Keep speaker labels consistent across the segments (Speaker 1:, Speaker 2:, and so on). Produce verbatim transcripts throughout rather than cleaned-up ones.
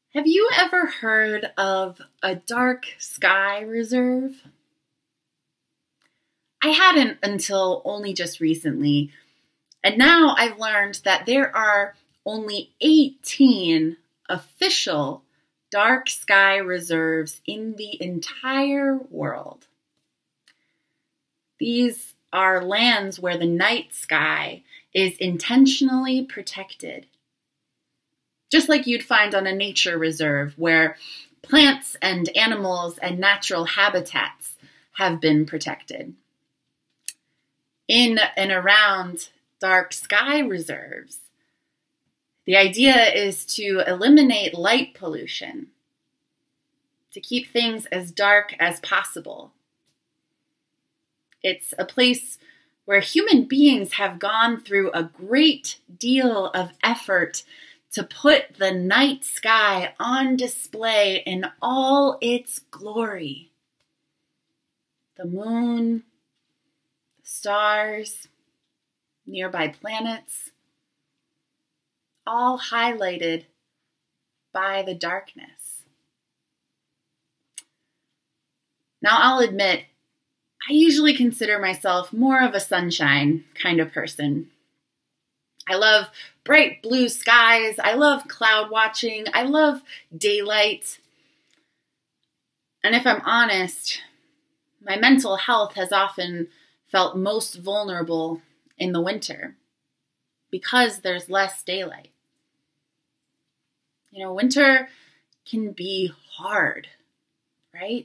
Speaker 1: Have you ever heard of a dark sky reserve? I hadn't until only just recently, and now I've learned that there are only eighteen official dark sky reserves in the entire world. These are lands where the night sky is intentionally protected. Just like you'd find on a nature reserve where plants and animals and natural habitats have been protected. In and around dark sky reserves, the idea is to eliminate light pollution, to keep things as dark as possible. It's a place where human beings have gone through a great deal of effort to put the night sky on display in all its glory. The moon, the stars, nearby planets, all highlighted by the darkness. Now, I'll admit, I usually consider myself more of a sunshine kind of person. I love bright blue skies. I love cloud watching. I love daylight. And if I'm honest, my mental health has often felt most vulnerable in the winter because there's less daylight. You know, winter can be hard, right?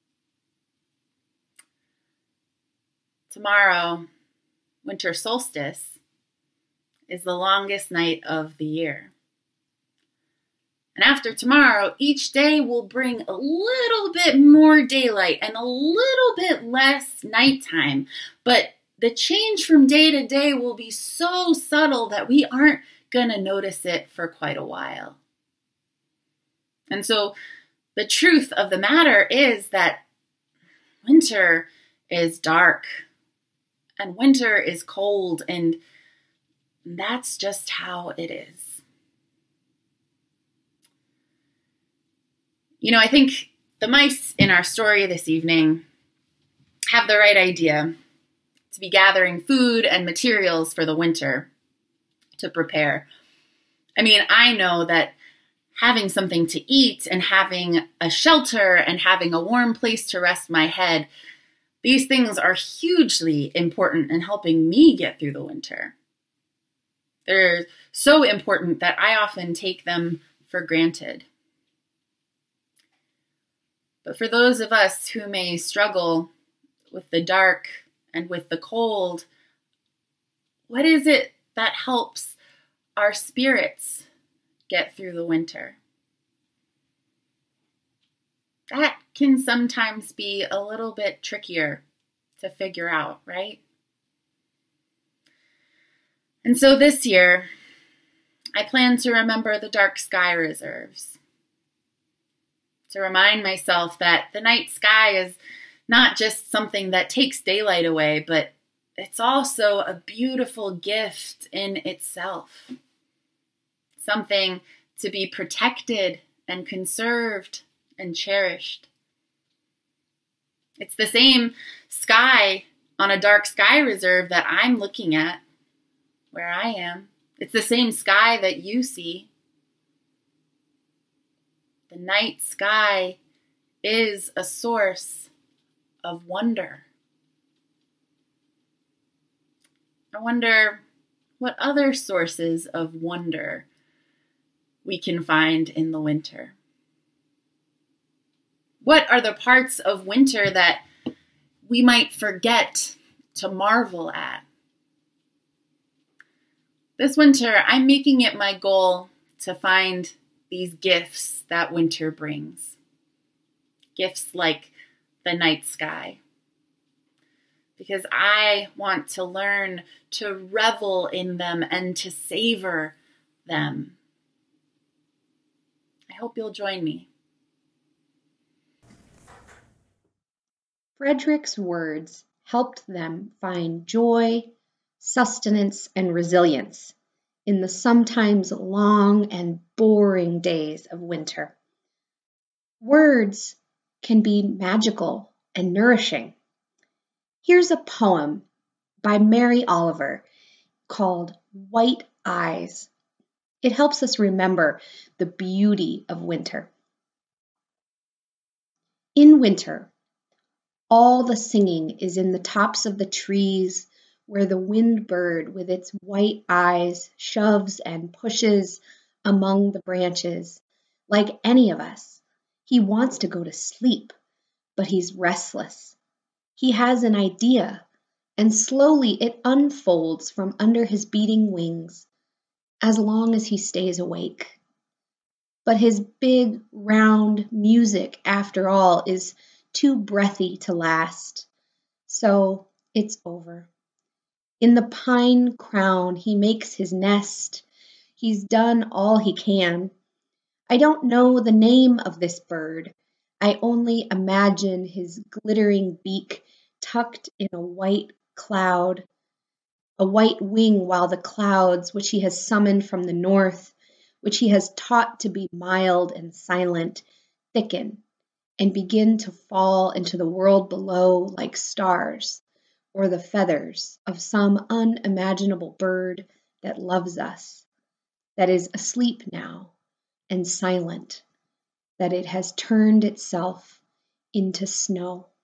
Speaker 1: Tomorrow, winter solstice, is the longest night of the year. And after tomorrow, each day will bring a little bit more daylight and a little bit less nighttime. But the change from day to day will be so subtle that we aren't going to notice it for quite a while. And so the truth of the matter is that winter is dark and winter is cold, and that's just how it is. You know, I think the mice in our story this evening have the right idea to be gathering food and materials for the winter to prepare. I mean, I know that having something to eat and having a shelter and having a warm place to rest my head, these things are hugely important in helping me get through the winter. They're so important that I often take them for granted. But for those of us who may struggle with the dark and with the cold, what is it that helps our spirits get through the winter? That can sometimes be a little bit trickier to figure out, right? And so this year, I plan to remember the dark sky reserves. To remind myself that the night sky is not just something that takes daylight away, but it's also a beautiful gift in itself. Something to be protected and conserved and cherished. It's the same sky on a dark sky reserve that I'm looking at where I am. It's the same sky that you see. The night sky is a source of wonder. I wonder what other sources of wonder we can find in the winter. What are the parts of winter that we might forget to marvel at? This winter, I'm making it my goal to find these gifts that winter brings. Gifts like the night sky. Because I want to learn to revel in them and to savor them. I hope you'll join me.
Speaker 2: Frederick's words helped them find joy, sustenance, and resilience in the sometimes long and boring days of winter. Words can be magical and nourishing. Here's a poem by Mary Oliver called White Eyes. It helps us remember the beauty of winter. In winter, all the singing is in the tops of the trees, where the wind bird with its white eyes shoves and pushes among the branches. Like any of us, he wants to go to sleep, but he's restless. He has an idea, and slowly it unfolds from under his beating wings, as long as he stays awake. But his big, round music, after all, is too breathy to last, so it's over. In the pine crown he makes his nest. He's done all he can. I don't know the name of this bird. I only imagine his glittering beak tucked in a white cloud, a white wing, while the clouds, which he has summoned from the north, which he has taught to be mild and silent, thicken and begin to fall into the world below like stars, or the feathers of some unimaginable bird that loves us, that is asleep now and silent, that it has turned itself into snow.